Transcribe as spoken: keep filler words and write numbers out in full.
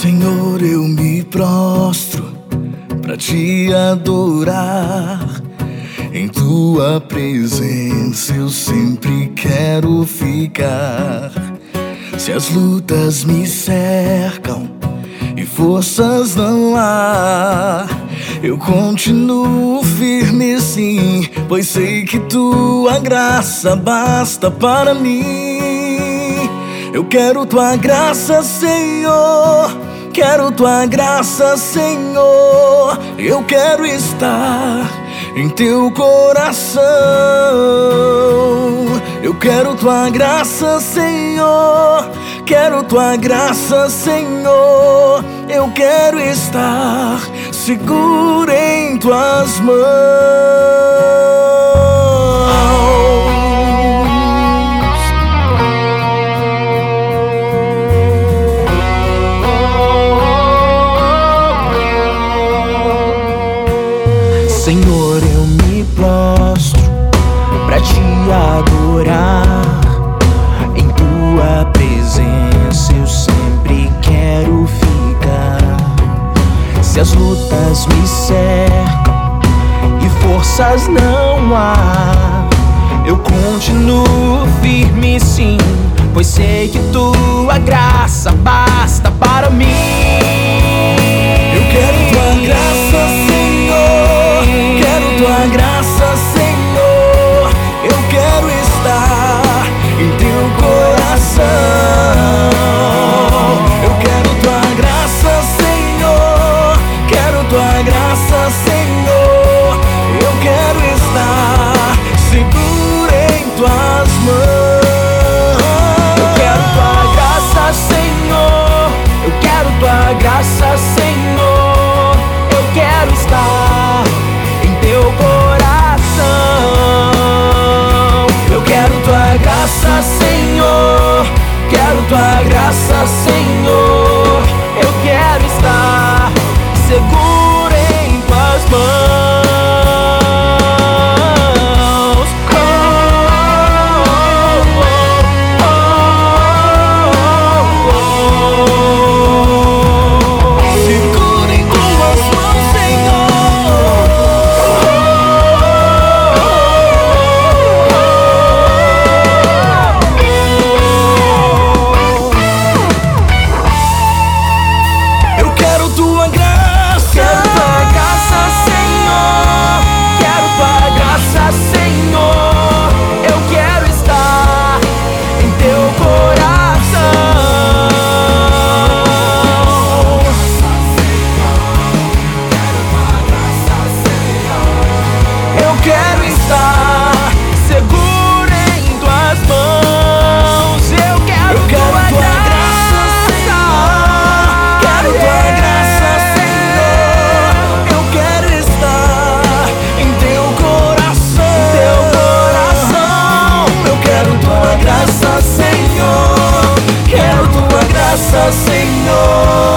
Senhor, eu me prostro pra te adorar. Em tua presença eu sempre quero ficar. Se as lutas me cercam e forças não há, eu continuo firme sim, pois sei que tua graça basta para mim. Eu quero tua graça, Senhor, quero tua graça, Senhor. Eu quero estar em teu coração. Eu quero tua graça, Senhor, quero tua graça, Senhor. Eu quero estar seguro em tuas mãos. Senhor, eu me prostro pra te adorar. Em tua presença eu sempre quero ficar. Se as lutas me cercam e forças não há, eu continuo firme sim, pois sei que tua graça basta para mim. Eu quero tua graça, Senhor, quero tua graça, Senhor. Eu quero estar em teu coração. Eu quero tua graça, Senhor, quero tua graça, Senhor. Eu quero estar seguro em tuas mãos. Eu quero tua graça, Senhor, eu quero tua graça, Senhor. Eu quero estar em teu coração. Eu quero tua graça, Senhor, quero tua graça, Senhor. Eu quero estar seguro em tuas mãos. Seguro em tuas mãos, Senhor. Eu quero tua graça, Quero tua graça, Senhor, quero tua graça, Senhor. Eu quero estar em teu coração. Eu quero estar seguro em tuas mãos. Eu quero, Eu quero tua, tua graça, graça, Senhor. Quero tua graça, Senhor. Eu quero estar em teu coração. Teu coração. Eu quero tua graça, Senhor. Quero tua graça, Senhor.